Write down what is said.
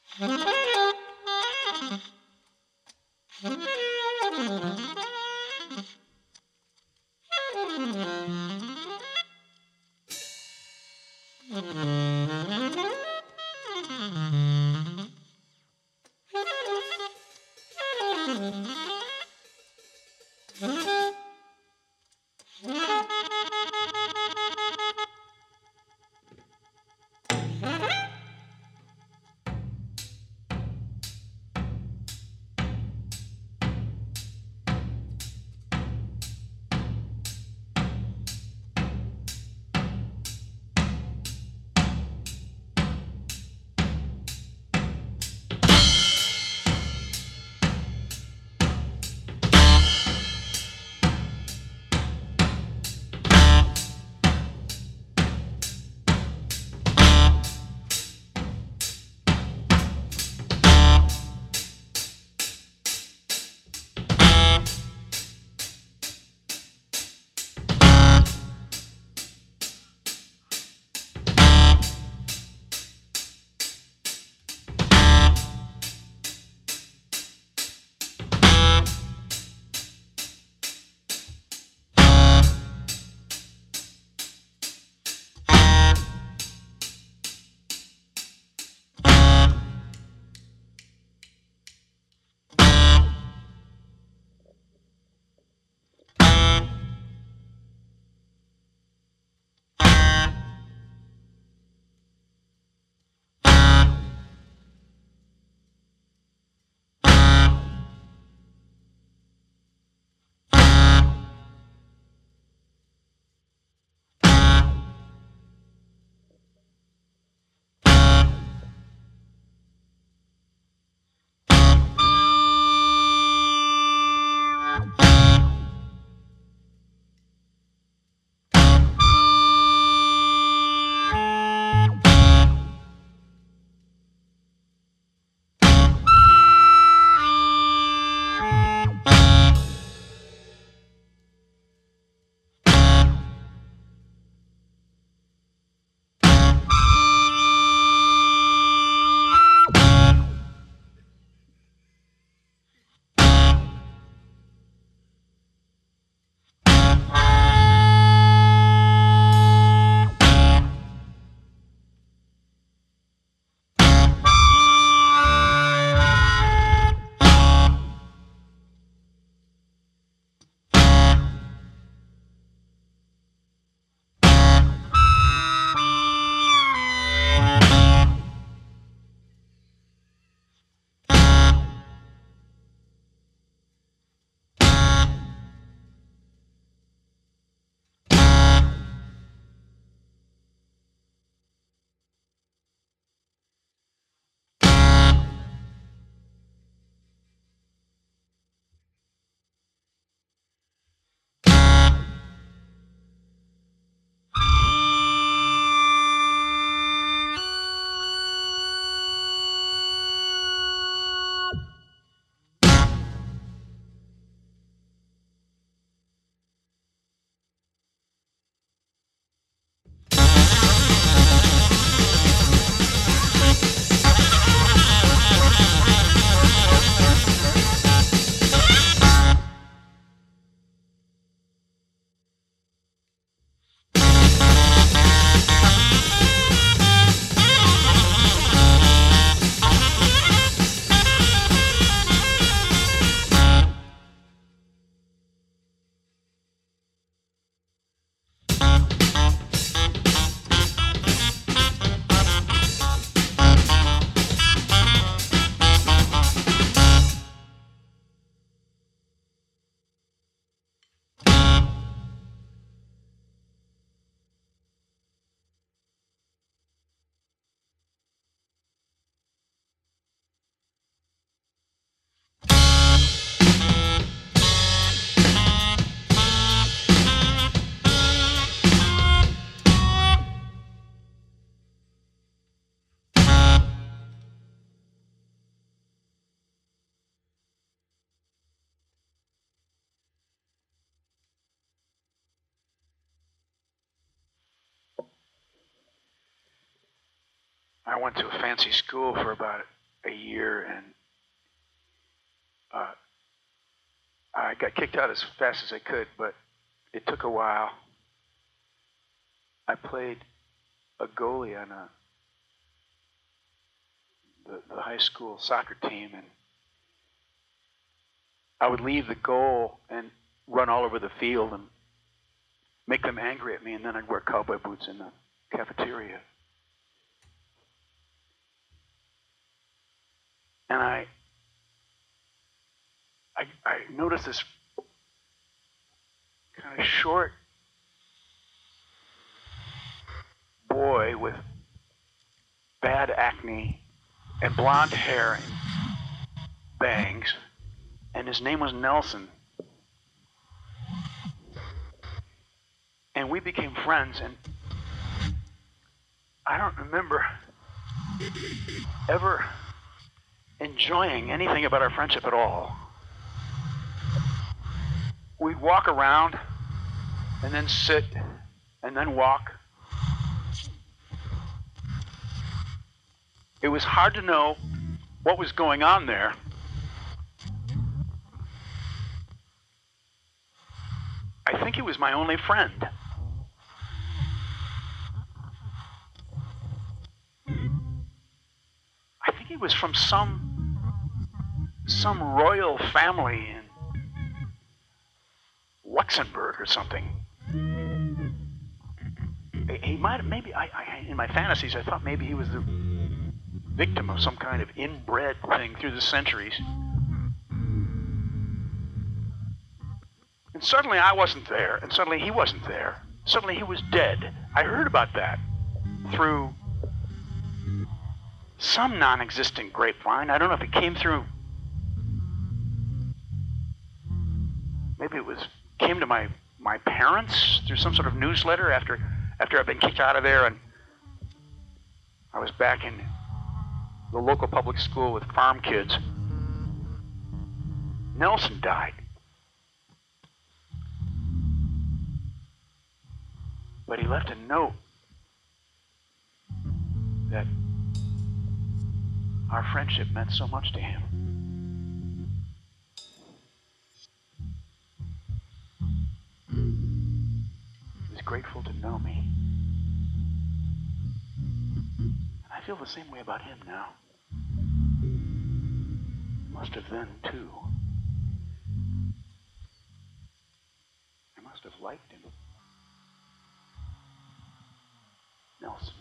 I went to a fancy school for about a year, and I got kicked out as fast as I could, but it took a while. I played a goalie on the high school soccer team, and I would leave the goal and run all over the field and make them angry at me, and then I'd wear cowboy boots in the cafeteria. And I noticed this kind of short boy with bad acne and blonde hair and bangs, and his name was Nelson. And we became friends, and I don't remember ever enjoying anything about our friendship at all. We'd walk around and then sit and then walk. It was hard to know what was going on there. I think he was my only friend. I think he was from some royal family in Luxembourg or something. He might have, maybe, in my fantasies, I thought maybe he was the victim of some kind of inbred thing through the centuries. And suddenly I wasn't there, and suddenly he wasn't there. Suddenly he was dead. I heard about that through some non-existent grapevine. I don't know if it came through, maybe it came to my parents through some sort of newsletter after I'd been kicked out of there, and I was back in the local public school with farm kids. Nelson died. But he left a note that our friendship meant so much to him. He was grateful to know me. And I feel the same way about him now. Must have then, too. I must have liked him. Nelson.